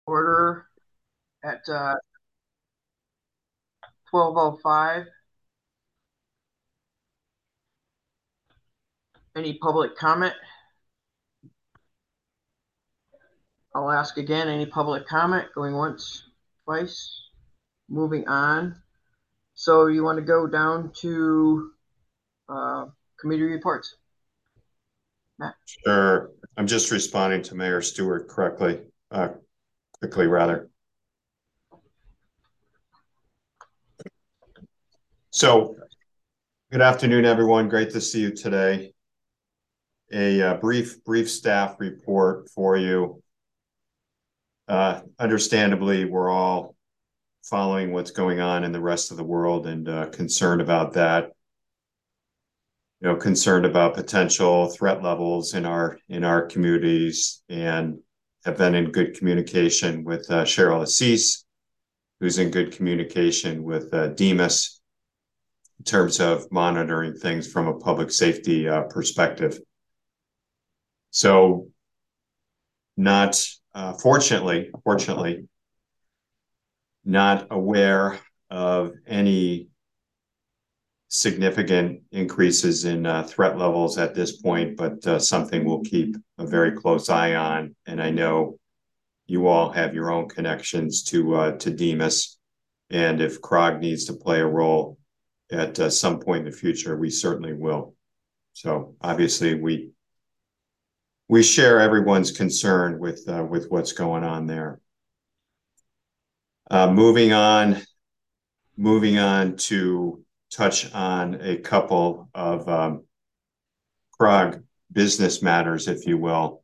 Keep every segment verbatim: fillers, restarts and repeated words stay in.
Order at uh, twelve oh five. Any public comment? I'll ask again. Any public comment? Going once, twice. Moving on. So you want to go down to uh, committee reports? Matt? Sure. I'm just responding to Mayor Stewart correctly, uh, quickly rather. So, good afternoon, everyone. Great to see you today. A uh, brief, brief staff report for you. Uh, understandably, we're all following what's going on in the rest of the world and uh, concerned about that. You know, concerned about potential threat levels in our in our communities, and have been in good communication with uh, Cheryl Assis, who's in good communication with uh, Demas in terms of monitoring things from a public safety uh, perspective. So, not uh, fortunately, fortunately, not aware of any significant increases in uh, threat levels at this point, but uh, something we'll keep a very close eye on. And I know you all have your own connections to uh, to Demas, and if C R O G needs to play a role at uh, some point in the future, we certainly will. So obviously, we we share everyone's concern with uh, with what's going on there. Uh, moving on, moving on to touch on a couple of um, C R O G business matters, if you will.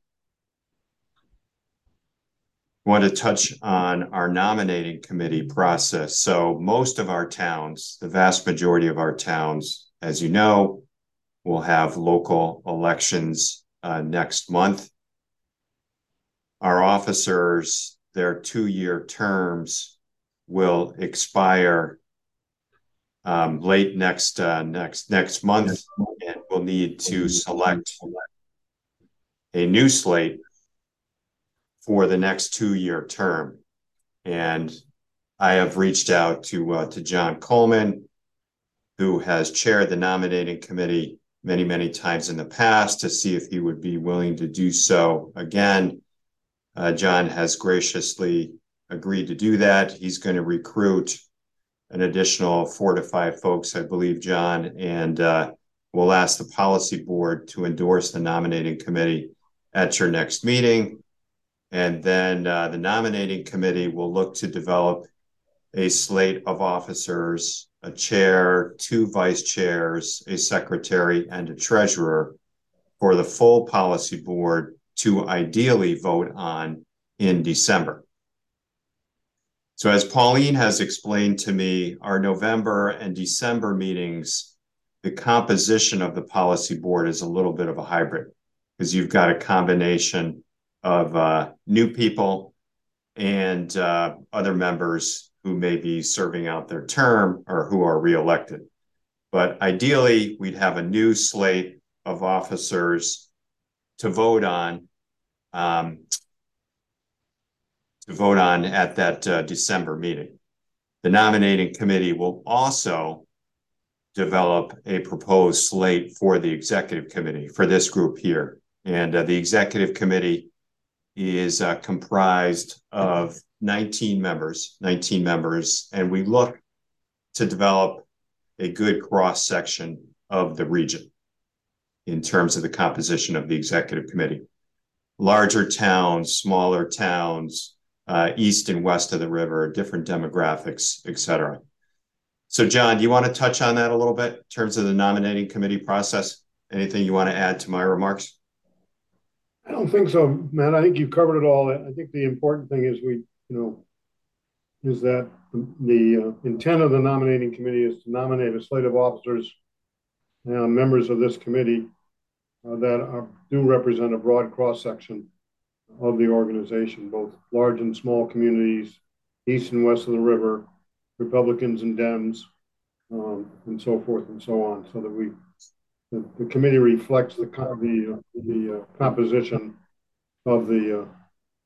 I want to touch on our nominating committee process. So most of our towns, the vast majority of our towns, as you know, will have local elections uh, next month. Our officers, their two-year terms will expire um, late next uh, next next month, and we'll need to select a new slate for the next two-year term. And I have reached out to uh, to John Coleman, who has chaired the nominating committee many, many times in the past, to see if he would be willing to do so again. Uh, John has graciously agreed to do that. He's going to recruit an additional four to five folks, I believe, John, and uh, we'll ask the policy board to endorse the nominating committee at your next meeting. And then uh, the nominating committee will look to develop a slate of officers, a chair, two vice chairs, a secretary, and a treasurer for the full policy board to ideally vote on in December. So as Pauline has explained to me, our November and December meetings, the composition of the policy board is a little bit of a hybrid, because you've got a combination of uh, new people and uh, other members who may be serving out their term or who are reelected. But ideally, we'd have a new slate of officers to vote on um, to vote on at that uh, December meeting. The nominating committee will also develop a proposed slate for the executive committee for this group here. And uh, the executive committee is uh, comprised of nineteen members, nineteen members, and we look to develop a good cross section of the region in terms of the composition of the executive committee. Larger towns, smaller towns, uh, east and west of the river, different demographics, et cetera. So, John, do you want to touch on that a little bit in terms of the nominating committee process? Anything you want to add to my remarks? I don't think so, Matt. I think you've covered it all. I think the important thing is we, you know, is that the, the uh, intent of the nominating committee is to nominate a slate of officers, uh, members of this committee uh, that are, do represent a broad cross section of the organization, both large and small communities, east and west of the river, Republicans and Dems, um, and so forth and so on, so that we the, the committee reflects the the, uh, the uh, composition of the uh,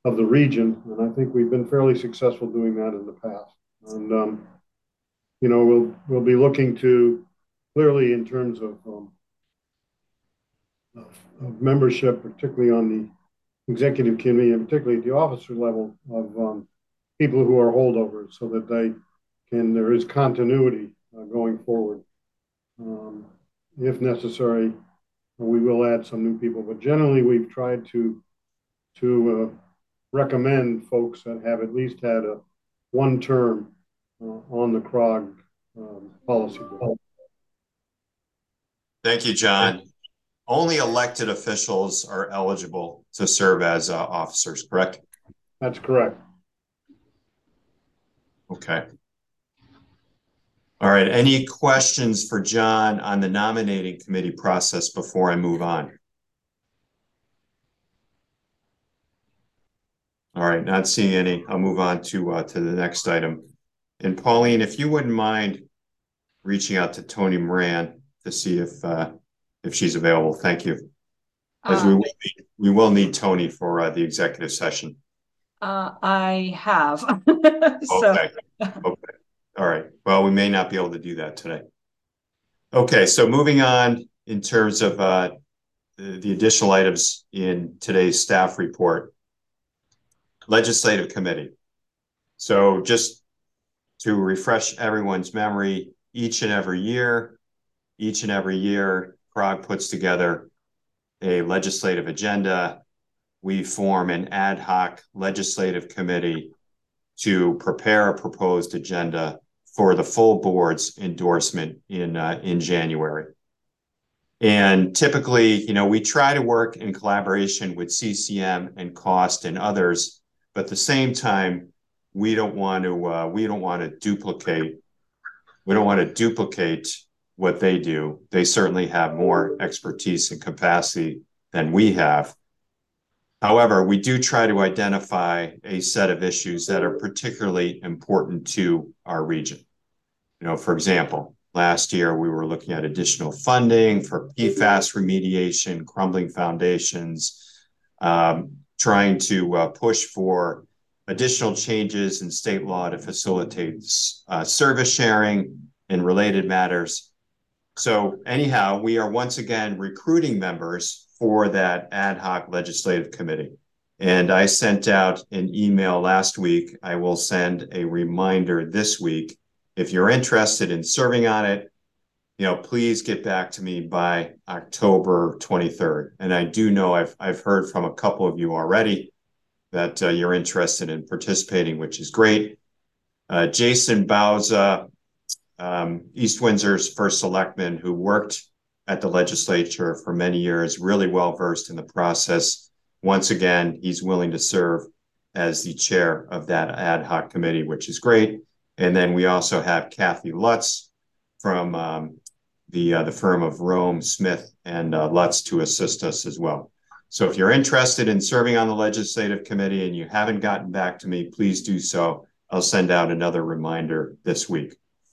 of the region. And I think we've been fairly successful doing that in the past. And, um, you know, we'll, we'll be looking to clearly in terms of, um, of, of membership, particularly on the executive committee and particularly at the officer level of um, people who are holdovers so that they can, there is continuity uh, going forward. Um, if necessary, we will add some new people, but generally we've tried to to uh, recommend folks that have at least had a one term uh, on the C R O G um, policy board. Thank you, John. Only elected officials are eligible to serve as uh, officers, correct? That's correct. Okay. All right. Any questions for John on the nominating committee process before I move on? All right. Not seeing any. I'll move on to uh, to the next item. And Pauline, if you wouldn't mind reaching out to Tony Moran to see if uh, if she's available. Thank you. As uh, we will need, we will need Tony for uh, the executive session. Uh, I have. so. Okay. Okay. All right. Well, we may not be able to do that today. Okay. So moving on in terms of uh, the, the additional items in today's staff report, legislative committee. So just to refresh everyone's memory, each and every year, each and every year, C R O G puts together a legislative agenda. We form an ad hoc legislative committee to prepare a proposed agenda for the full board's endorsement in uh, in January. And typically, you know, we try to work in collaboration with C C M and COST and others, but at the same time, we don't want to uh, we don't want to duplicate we don't want to duplicate what they do. They certainly have more expertise and capacity than we have. However, we do try to identify a set of issues that are particularly important to our region. You know, for example, last year we were looking at additional funding for P FAS remediation, crumbling foundations, um, trying to uh, push for additional changes in state law to facilitate uh, service sharing and related matters. So anyhow, we are once again recruiting members for that ad hoc legislative committee. And I sent out an email last week. I will send a reminder this week. If you're interested in serving on it, you know, please get back to me by October twenty-third. And I do know I've, I've heard from a couple of you already that uh, you're interested in participating, which is great. Uh, Jason Bauza, um, East Windsor's first selectman who worked at the legislature for many years, really well versed in the process. Once again, he's willing to serve as the chair of that ad hoc committee, which is great. And then we also have Kathy Lutz from um, the uh, the firm of Rome, Smith, and uh, Lutz to assist us as well. So if you're interested in serving on the legislative committee and you haven't gotten back to me, please do so. I'll send out another reminder this week.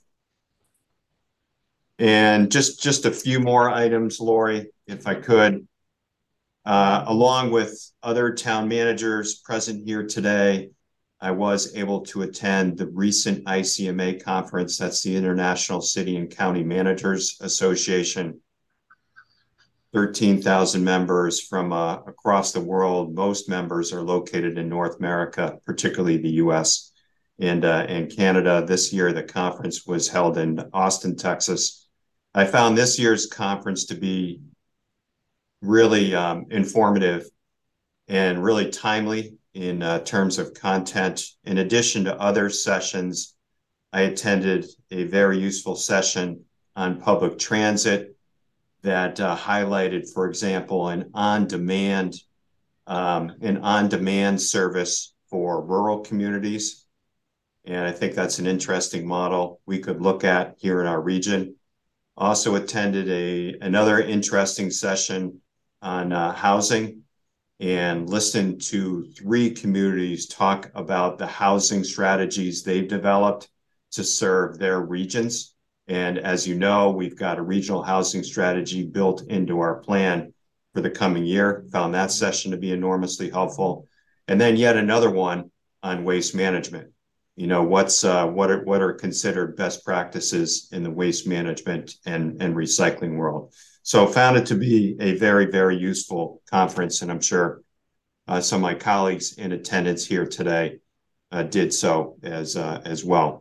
And just, just a few more items, Lori, if I could. Uh, along with other town managers present here today, I was able to attend the recent I C M A conference. That's the International City and County Managers Association. thirteen thousand members from uh, across the world. Most members are located in North America, particularly the U S and, uh, and Canada. This year, the conference was held in Austin, Texas. I found this year's conference to be really um, informative and really timely in uh, terms of content. In addition to other sessions, I attended a very useful session on public transit that uh, highlighted, for example, an on-demand um, an on-demand service for rural communities. And I think that's an interesting model we could look at here in our region. Also attended a another interesting session on uh, housing and listened to three communities talk about the housing strategies they've developed to serve their regions. And as you know, we've got a regional housing strategy built into our plan for the coming year. Found that session to be enormously helpful. and then yet another one on waste management. You know, what's uh, what are what are considered best practices in the waste management and, and recycling world. So found it to be a very, very useful conference, and I'm sure uh, some of my colleagues in attendance here today uh, did so as uh, as well.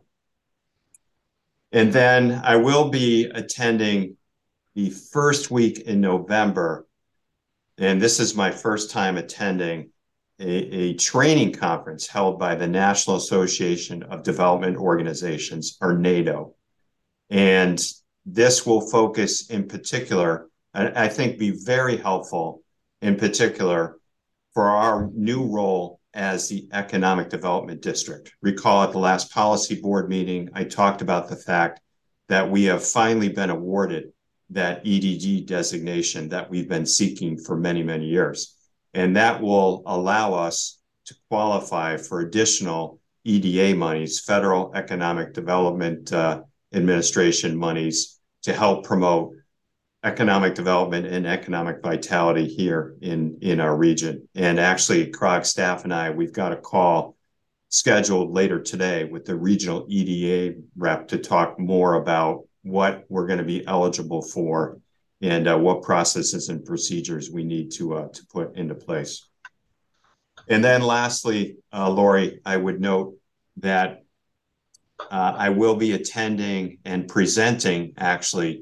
And then I will be attending the first week in November, and this is my first time attending a, a training conference held by the National Association of Development Organizations, or NATO. And this will focus in particular, and I think be very helpful in particular for our new role as the Economic Development District. Recall at the last policy board meeting, I talked about the fact that we have finally been awarded that E D G designation that we've been seeking for many, many years. And that will allow us to qualify for additional E D A monies, Federal Economic Development uh, Administration monies, to help promote economic development and economic vitality here in, in our region. And actually, C R O G staff and I, we've got a call scheduled later today with the regional E D A rep to talk more about what we're going to be eligible for and uh, what processes and procedures we need to, uh, to put into place. And then lastly, uh, Lori, I would note that uh, I will be attending and presenting actually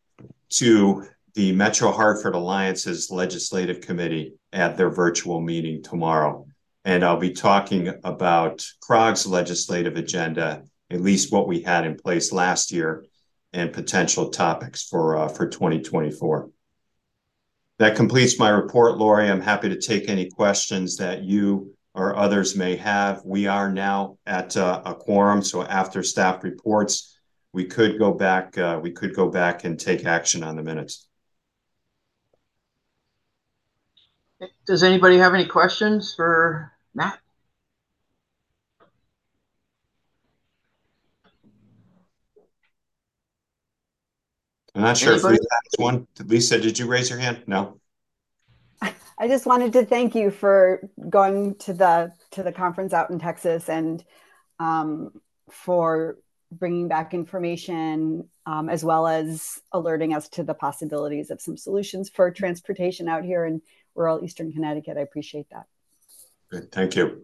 to the Metro Hartford Alliance's Legislative Committee at their virtual meeting tomorrow. And I'll be talking about C R O G's legislative agenda, at least what we had in place last year, and potential topics for, uh, for twenty twenty-four. That completes my report, Lori. I'm happy to take any questions that you or others may have. We are now at uh, a quorum, so after staff reports, we could go back. Uh, we could go back and take action on the minutes. Does anybody have any questions for Matt? I'm not sure Anybody? if Lisa has one. Lisa, did you raise your hand? No. I just wanted to thank you for going to the to the conference out in Texas, and um, for bringing back information, um, as well as alerting us to the possibilities of some solutions for transportation out here in rural Eastern Connecticut. I appreciate that. Good. Thank you.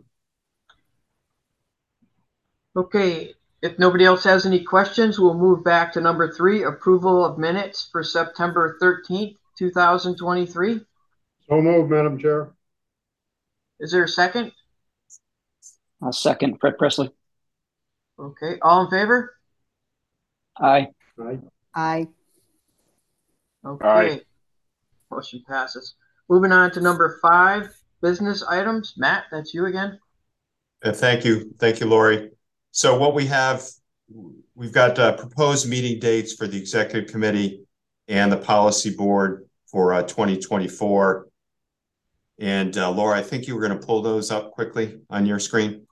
Okay, if nobody else has any questions, we'll move back to number three, approval of minutes for September thirteenth, two thousand twenty-three. So moved, Madam Chair. Is there a second? I'll second. Fred Presley. Okay, all in favor? Aye. Aye. Aye. Okay. Aye. Motion passes. Moving on to number five, business items. Matt, that's you again. Uh, thank you. Thank you, Lori. So what we have, we've got uh, proposed meeting dates for the executive committee and the policy board for uh, twenty twenty-four. And uh, Laura, I think you were going to pull those up quickly on your screen.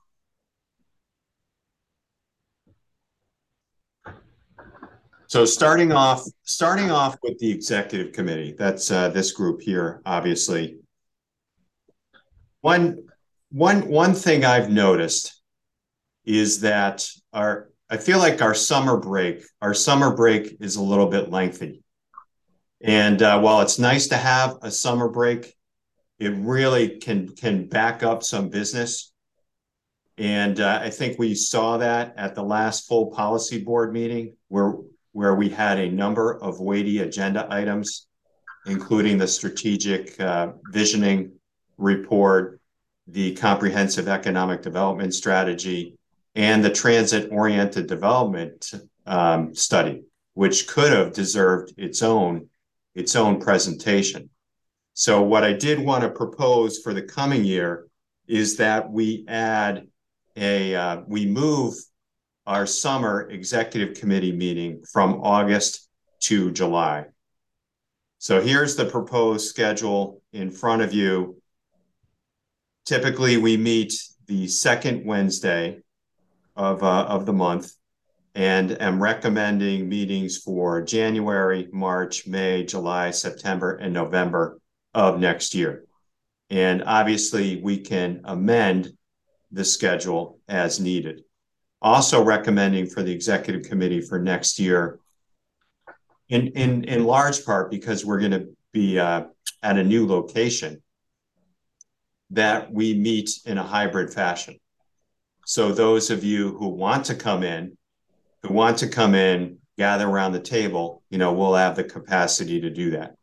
So starting off, starting off with the executive committee, that's uh, this group here, obviously. One, one, one thing I've noticed is that our, I feel like our summer break, our summer break is a little bit lengthy. And uh, while it's nice to have a summer break, it really can, can back up some business. And uh, I think we saw that at the last full policy board meeting where, where we had a number of weighty agenda items, including the strategic uh, visioning report, the comprehensive economic development strategy, and the transit-oriented development um, study, which could have deserved its own, its own presentation. So what I did want to propose for the coming year is that we add a, uh, we move our summer executive committee meeting from August to July. So here's the proposed schedule in front of you. Typically, we meet the second Wednesday of, uh, of the month, and am recommending meetings for January, March, May, July, September, and November of next year. And obviously, we can amend the schedule as needed. Also recommending for the executive committee for next year, in, in, in large part because we're going to be uh, at a new location, that we meet in a hybrid fashion. So those of you who want to come in, who want to come in, gather around the table, you know, we'll have the capacity to do that.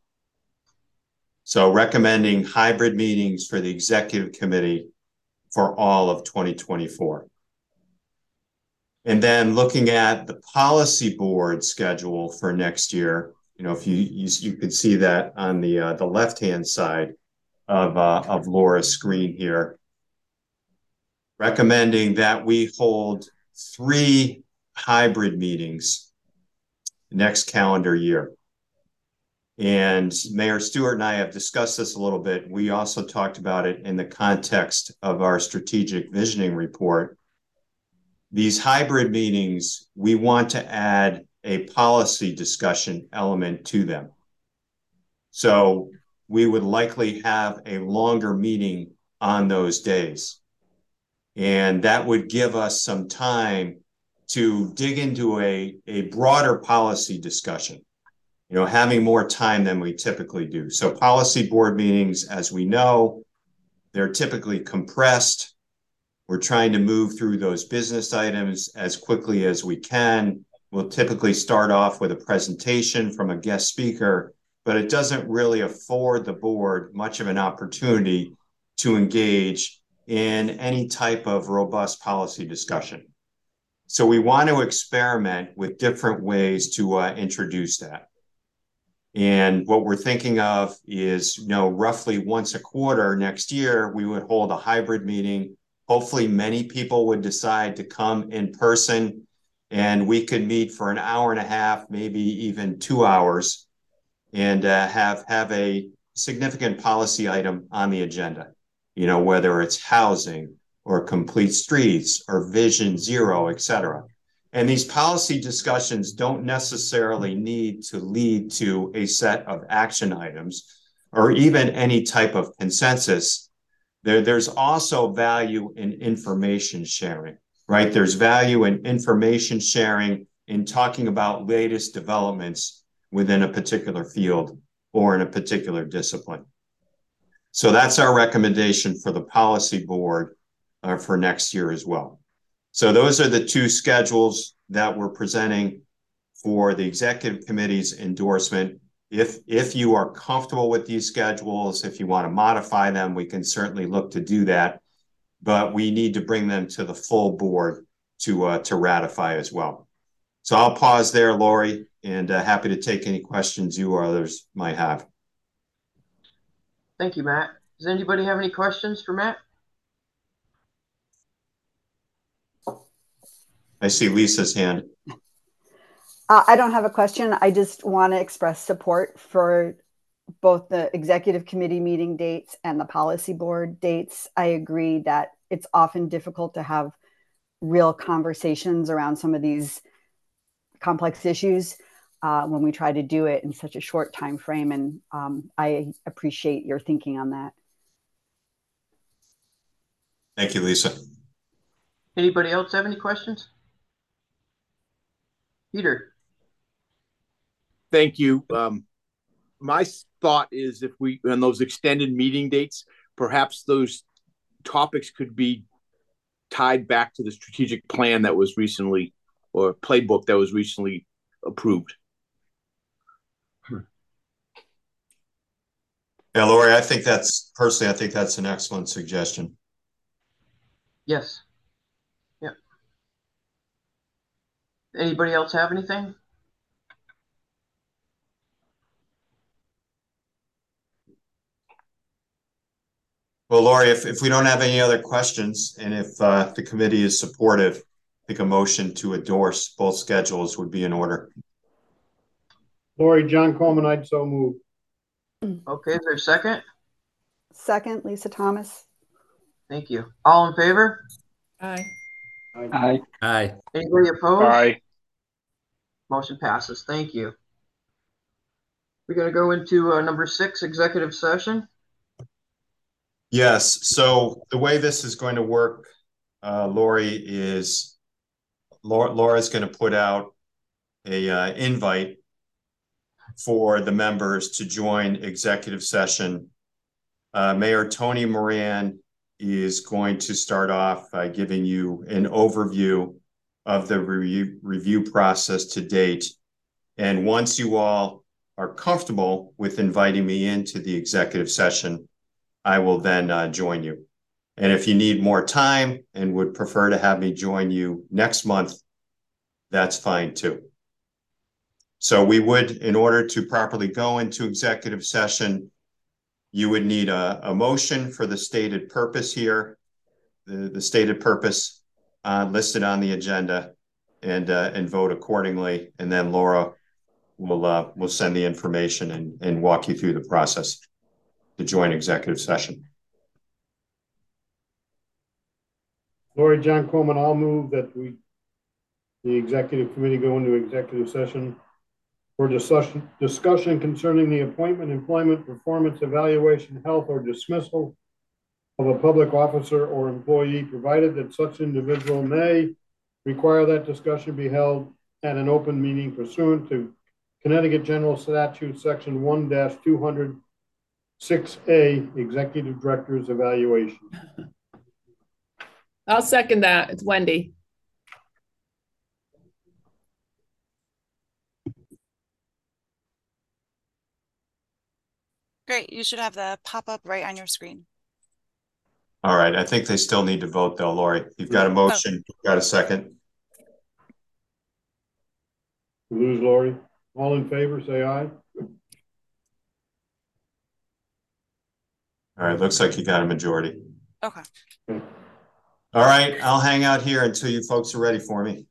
So recommending hybrid meetings for the executive committee for all of twenty twenty-four. And then looking at the policy board schedule for next year, you know, if you you, you can see that on the uh, the left-hand side of uh, of Laura's screen here, recommending that we hold three hybrid meetings next calendar year. And Mayor Stewart and I have discussed this a little bit. We also talked about it in the context of our strategic visioning report. These hybrid meetings, we want to add a policy discussion element to them. So we would likely have a longer meeting on those days. And that would give us some time to dig into a, a broader policy discussion, you know, having more time than we typically do. So policy board meetings, as we know, they're typically compressed. We're trying to move through those business items as quickly as we can. We'll typically start off with a presentation from a guest speaker, but it doesn't really afford the board much of an opportunity to engage in any type of robust policy discussion. So we want to experiment with different ways to uh, introduce that. And what we're thinking of is, you know, roughly once a quarter next year, we would hold a hybrid meeting. Hopefully many people would decide to come in person and we could meet for an hour and a half, maybe even two hours and uh, have, have a significant policy item on the agenda, you know, whether it's housing or complete streets or Vision Zero, et cetera. And these policy discussions don't necessarily need to lead to a set of action items or even any type of consensus. There, there's also value in information sharing, right? There's value in information sharing in talking about latest developments within a particular field or in a particular discipline. So that's our recommendation for the policy board uh, for next year as well. So those are the two schedules that we're presenting for the executive committee's endorsement. If, if you are comfortable with these schedules, if you want to modify them, we can certainly look to do that. But we need to bring them to the full board to, uh, to ratify as well. So I'll pause there, Lori, and uh, happy to take any questions you or others might have. Thank you, Matt. Does anybody have any questions for Matt? I see Lisa's hand. Uh, I don't have a question. I just want to express support for both the executive committee meeting dates and the policy board dates. I agree that it's often difficult to have real conversations around some of these complex issues uh, when we try to do it in such a short time frame. And um, I appreciate your thinking on that. Thank you, Lisa. Anybody else have any questions? Peter. Thank you. Um, my thought is if we, on those extended meeting dates, perhaps those topics could be tied back to the strategic plan that was recently, or playbook that was recently approved. Yeah, Lori, I think that's, personally, I think that's an excellent suggestion. Yes. Yep. Anybody else have anything? Well, Lori, if, if we don't have any other questions and if uh, the committee is supportive, I think a motion to endorse both schedules would be in order. Lori, John Coleman, I'd so move. Okay, is there a second? Second, Lisa Thomas. Thank you. All in favor? Aye. Aye. Aye. Anybody opposed? Aye. Motion passes. Thank you. We're going to go into uh, number six, executive session. Yes, so the way this is going to work, uh, Lori, is Laura, Laura's going to put out a uh, invite for the members to join executive session. Uh, Mayor Tony Moran is going to start off by giving you an overview of the review, review process to date. And once you all are comfortable with inviting me into the executive session, I will then uh, join you. And if you need more time and would prefer to have me join you next month, that's fine too. So we would, in order to properly go into executive session, you would need a, a motion for the stated purpose here, the, the stated purpose uh, listed on the agenda, and uh, and vote accordingly. And then Laura will uh, will send the information and, and walk you through the process to join executive session. Lori, John Coleman, I'll move that we, the executive committee, go into executive session for discussion, discussion concerning the appointment, employment, performance, evaluation, health, or dismissal of a public officer or employee, provided that such individual may require that discussion be held at an open meeting pursuant to Connecticut General Statute Section one dash two hundred six A, Executive Director's Evaluation. I'll second that. It's Wendy. Great. You should have the pop-up right on your screen. All right. I think they still need to vote though, Lori. You've got a motion. Oh. You've got a second. We lose Lori. All in favor, say aye. All right. Looks like you got a majority. Okay. All right. I'll hang out here until you folks are ready for me.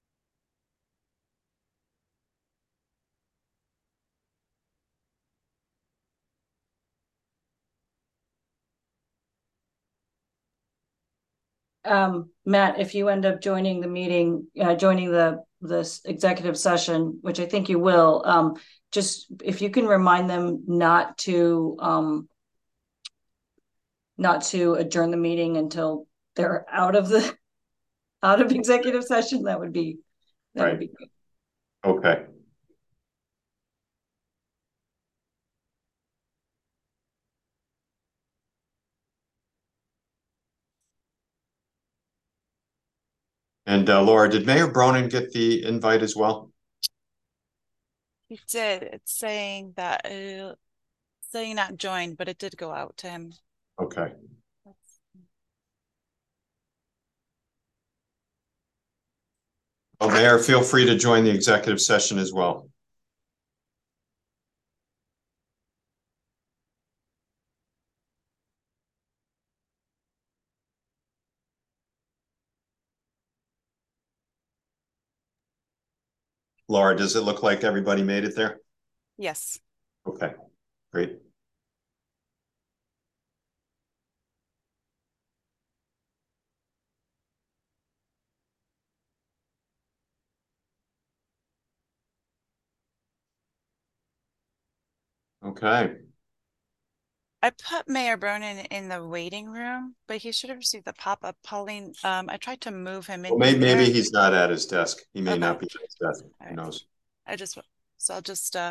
Um, Matt, if you end up joining the meeting, uh, joining the this executive session, which I think you will, um, just if you can remind them not to um, not to adjourn the meeting until they're out of the out of executive session, that would be that right. would be great. Okay. And uh, Laura, did Mayor Bronin get the invite as well? He did. It's saying that uh, saying not joined, but it did go out to him. Okay. Well, Mayor, feel free to join the executive session as well. Laura, does it look like everybody made it there? Yes. Okay, great. Okay. I put Mayor Bronin in the waiting room, but he should have received the pop-up. Pauline, um, I tried to move him in. Well, maybe, maybe he's not at his desk. He may okay. not be at his desk. Who right. knows? I just, so I'll just uh,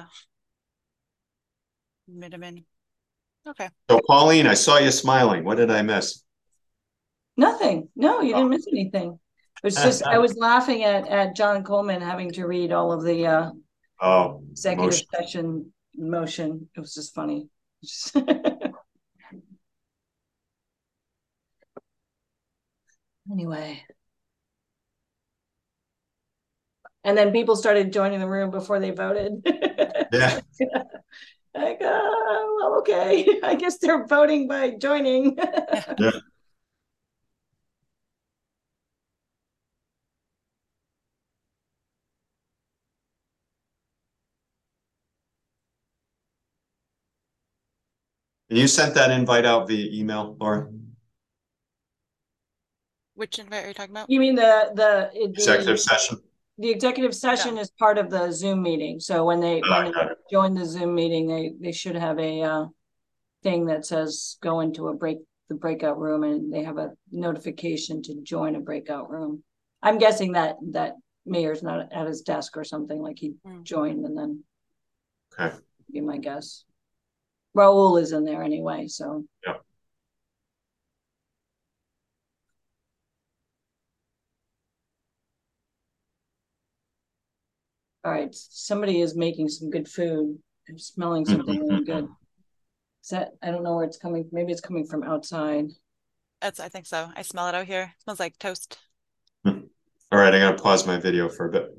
admit him in. Okay. So, Pauline, I saw you smiling. What did I miss? Nothing. No, you didn't miss anything. It's just I was laughing at at John Coleman having to read all of the uh, oh executive motion. session motion. It was just funny. Anyway. And then people started joining the room before they voted. Yeah. Like, oh, well, okay. I guess they're voting by joining. Yeah. And you sent that invite out via email, Laura? Which invite are you talking about? You mean the the, the executive session? The executive session no. is part of the Zoom meeting. So when they oh, when they it. join the Zoom meeting, they they should have a uh, thing that says go into a break the breakout room and they have a notification to join a breakout room. I'm guessing that that mayor's not at his desk or something, like he Mm. joined and then Okay. be my guess. Raul is in there anyway, so. Yep. All right, somebody is making some good food. I'm smelling something really good. Is that, I don't know where it's coming, maybe it's coming from outside. That's, I think so. I smell it out here. It smells like toast. All right, I gotta pause my video for a bit.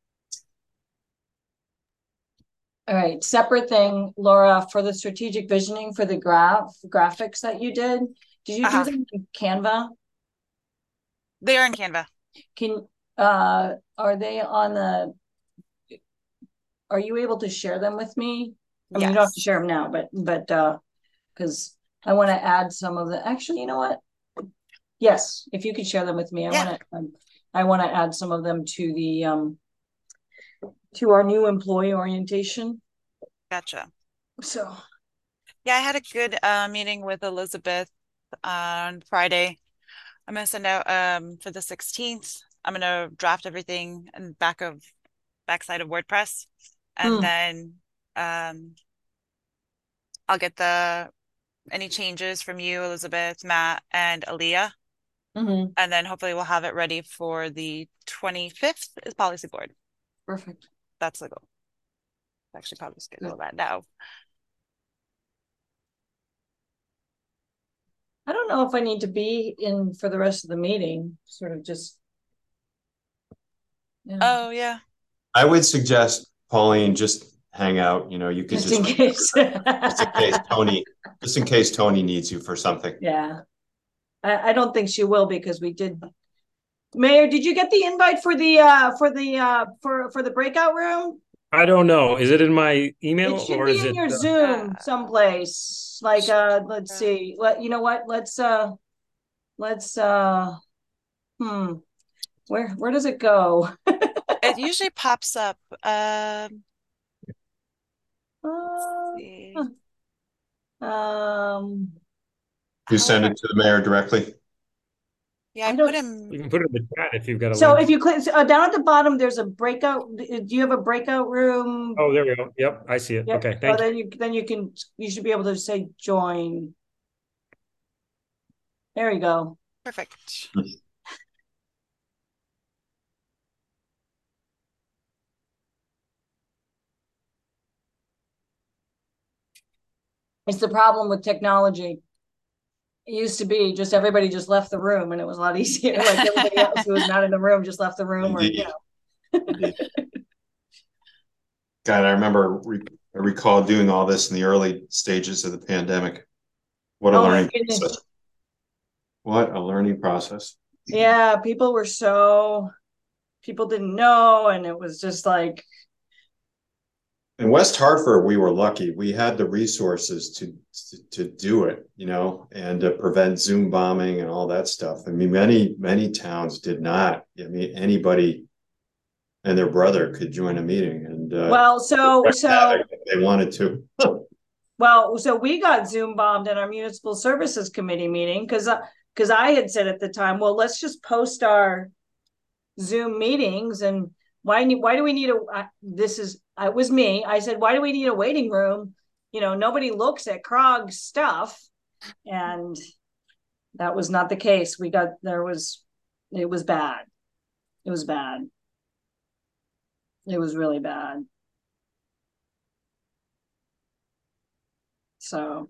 All right, separate thing, Laura, for the strategic visioning for the graph graphics that you did, did you Uh-huh. do them in Canva? They are in Canva. Can, uh, are they on the, are you able to share them with me? I mean, you don't have to Yes. share them now, but, but, uh, because I want to add some of the, actually, you know what? Yes, if you could share them with me, I Yeah. want to, um, I want to add some of them to the, um, to our new employee orientation. Gotcha. So, Yeah, I had a good uh, meeting with Elizabeth on Friday. I'm gonna send out um for the sixteenth. I'm gonna draft everything in back of backside of WordPress, and Hmm. then um I'll get the any changes from you, Elizabeth, Matt, and Aaliyah, mhm, and then hopefully we'll have it ready for the twenty-fifth is policy board. perfect. That's the goal. Actually, probably schedule that now. I don't know if I need to be in for the rest of the meeting, sort of just. Yeah. Oh yeah. I would suggest, Pauline, just hang out, you know, you could Just just. in case. Just in case Tony, just in case Tony needs you for something. Yeah. I, I don't think she will because we did. Mayor, did you get the invite for the, uh, for the, uh, for, for the breakout room? I don't know. Is it in my email It should or be is in it? your uh, Zoom Uh, someplace, like, uh, let's uh, see, let, you know what, let's, uh, let's, uh, hmm, where, where does it go? It usually pops up. Um, Uh, see. um, You send However, it to the mayor directly? yeah, I I put don't, him. You can put it in the chat if you've got a so link. if you click, uh, down at the bottom, there's a breakout, do you have a breakout room? Oh, there we go. Yep, I see it. Yep. Okay, Oh, thank you. then you, then you can, you should be able to say join. There you go. Perfect. It's the problem with technology. It used to be just everybody just left the room and it was a lot easier. Like everybody else who was not in the room just left the room, or, you Indeed. know. Indeed. God, I remember, re- I recall doing all this in the early stages of the pandemic. What a Oh my learning goodness. process. What a learning process. Yeah, people were so, people didn't know, and it was just like, In West Hartford, we were lucky. We had the resources to, to, to do it, you know, and to prevent Zoom bombing and all that stuff. I mean, many, many towns did not. I mean, anybody and their brother could join a meeting and uh, well, so, so, if they wanted to. well, so we got Zoom bombed in our municipal services committee meeting because, because I had said at the time, well, let's just post our Zoom meetings, and why why do we need a uh, this is it was me I said, why do we need a waiting room? You know, nobody looks at Krog's stuff, and that was not the case. We got, there was, it was bad. It was bad. It was really bad. So,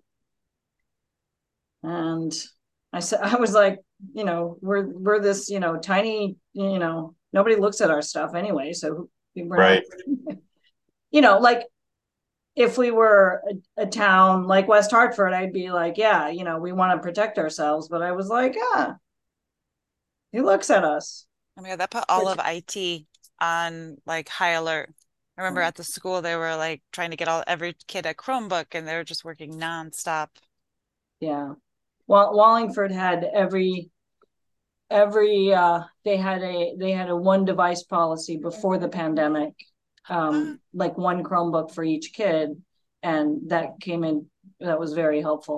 and I said, I was like, you know, we're we're this, you know, tiny, you know, nobody looks at our stuff anyway, so we're Right. not, you know, like if we were a, a town like West Hartford, I'd be like, yeah, you know, we want to protect ourselves. But I was like, yeah, he looks at us. Oh my God, that put all of I T on like high alert. I remember at the school they were like trying to get all every kid a Chromebook, and they were just working nonstop. Yeah. Well, Wallingford had every every uh they had a they had a one device policy before the pandemic. Um, like one Chromebook for each kid, and that came in, that was very helpful.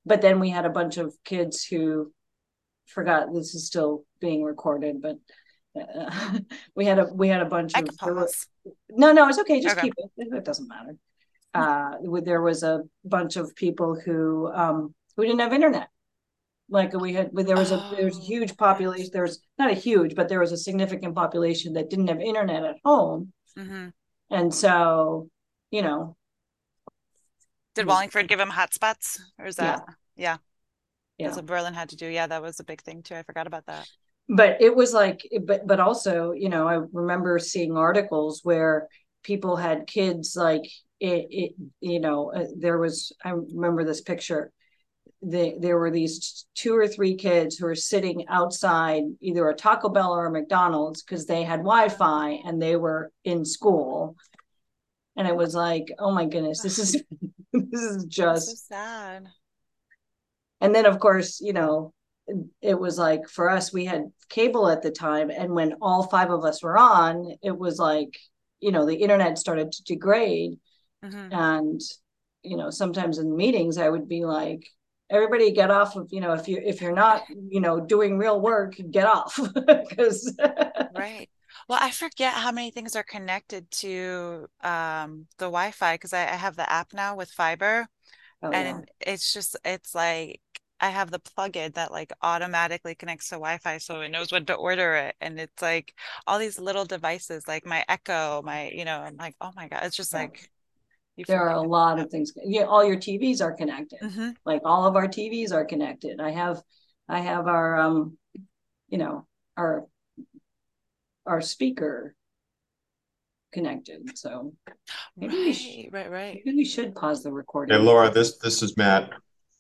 but then we had a bunch of kids who forgot this is still being recorded, but uh, we had a we had a bunch I of can pause. no no it's okay, just Okay. keep it, it doesn't matter. Uh there was a bunch of people who um who didn't have internet. Like we had, there was a there's a Oh, huge population. There was not a huge, but there was a significant population that didn't have internet at home, mhm. and so, you know, Did Wallingford give them hotspots, or is yeah, that yeah? yeah. That's what Berlin had to do. Yeah, that was a big thing too. I forgot about that. But it was like, but but also, you know, I remember seeing articles where people had kids like it. it you know, uh, there was. I remember this picture. The, there were these two or three kids who were sitting outside either a Taco Bell or a McDonald's because they had Wi-Fi and they were in school. And it was like, oh my goodness, this is this is That's so just. sad. And then of course, you know, it was like for us, we had cable at the time, and when all five of us were on, it was like, you know, the internet started to degrade. Mhm. And, you know, sometimes in meetings I would be like, everybody get off of, you know, if you if you're not, you know, doing real work, get off. Because Right. Well, I forget how many things are connected to um the Wi-Fi, because I, I have the app now with fiber, oh yeah, and it's just it's like I have the plugin that like automatically connects to Wi-Fi, so it knows when to order it, and it's like all these little devices like my Echo, my you know, I'm like, oh my God, it's just yeah. like you There are forget. a lot Yep. of things. Yeah, all your T Vs are connected. Mm-hmm. Like all of our T Vs are connected. I have I have our um, you know, our our speaker connected. So maybe we sh- Right, right, right. maybe we should pause the Hey, recording. Laura, this, this is Matt.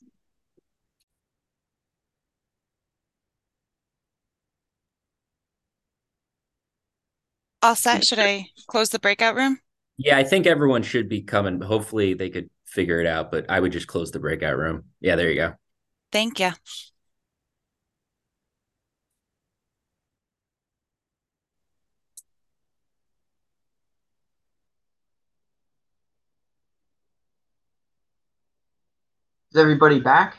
All set. Should I close the breakout room? Yeah, I think everyone should be coming. Hopefully they could figure it out, but I would just close the breakout room. Yeah, there you go. Thank you. Is everybody back?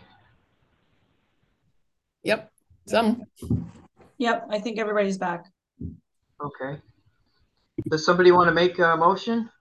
Yep. Some. Yep, I think everybody's back. Okay. Does somebody want to make a motion?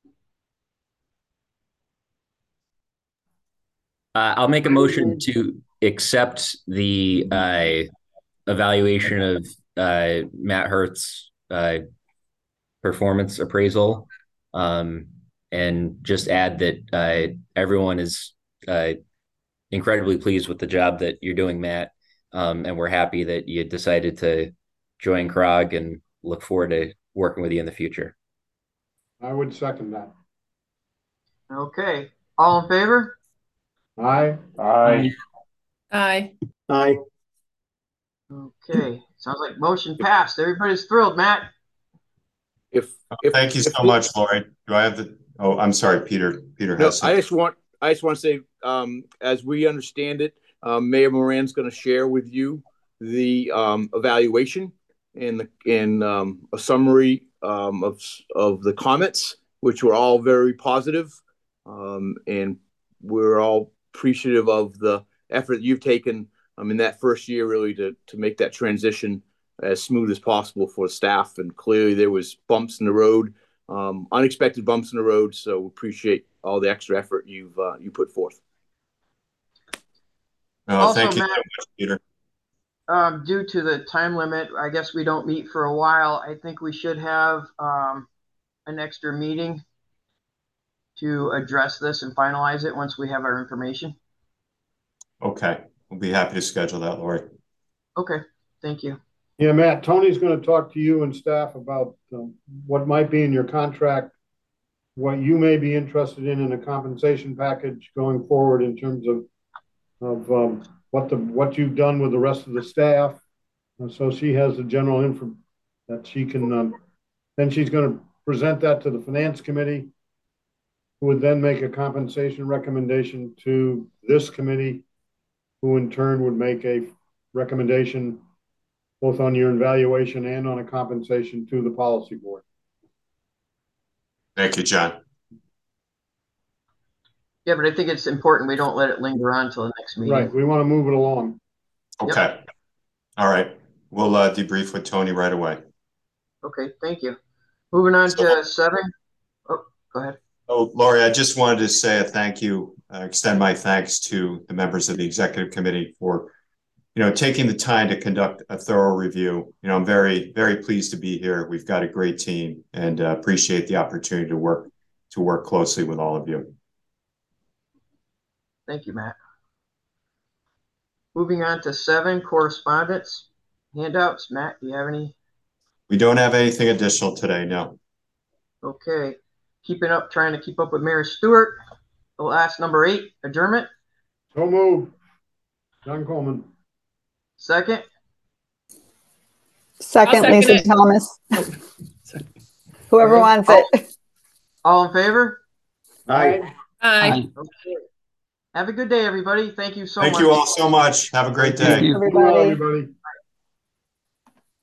Uh, I'll make a motion to accept the uh, evaluation of uh, Matt Hertz's uh, performance appraisal, um, and just add that uh, everyone is uh, incredibly pleased with the job that you're doing, Matt, um, and we're happy that you decided to join C R O G and look forward to working with you in the future. I would second that. Okay. All in favor? Aye. Aye. Aye. Aye. Okay. Sounds like motion passed. Everybody's thrilled, Matt. If, if Thank you if so the- much, Lori. Do I have the, oh, I'm sorry, Peter. Peter No, has I some. just want I just want to say, um, as we understand it, um, Mayor Moran's going to share with you the um, evaluation and the and um, a summary um, of of the comments, which were all very positive, um, and we're all appreciative of the effort you've taken um, in that first year, really to to make that transition as smooth as possible for staff. And clearly, there was bumps in the road. Um, unexpected bumps in the road, so we appreciate all the extra effort you've uh, you put forth. Oh, Also, thank you Matt- so much, Peter. Um, due to the time limit, I guess we don't meet for a while. I think we should have um, an extra meeting to address this and finalize it once we have our information. Okay, we'll be happy to schedule that, Lori. Okay, thank you. Yeah, Matt, Tony's going to talk to you and staff about um, what might be in your contract, what you may be interested in in a compensation package going forward in terms of of um, what the what you've done with the rest of the staff. And so she has the general info that she can. Um, then she's going to present that to the finance committee, who would then make a compensation recommendation to this committee, who in turn would make a recommendation both on your evaluation and on a compensation to the policy board. Thank you, John. Yeah, but I think it's important we don't let it linger on till the next meeting. Right, we want to move it along. Okay. All right. We'll uh, debrief with Tony right away. Okay, thank you. Moving on to seven. Oh, go ahead. Oh, Lori, I just wanted to say a thank you, uh, extend my thanks to the members of the executive committee for, you know, taking the time to conduct a thorough review. You know, I'm very, very pleased to be here. We've got a great team and uh, appreciate the opportunity to work to work closely with all of you. Thank you, Matt. Moving on to seven, correspondence, handouts. Matt, do you have any? We don't have anything additional today, no. Okay. Keeping up, trying to keep up with Mary Stewart. The last number eight, adjournment. So moved. John Coleman. Second. Second, second Lisa it. Thomas. Oh, Whoever Okay. wants Oh. it. All in favor? Aye. Aye. Okay. Have a good day, everybody. Thank you so Thank much. you all so much. Have a great day. Thank you. Good night, Everybody. everybody.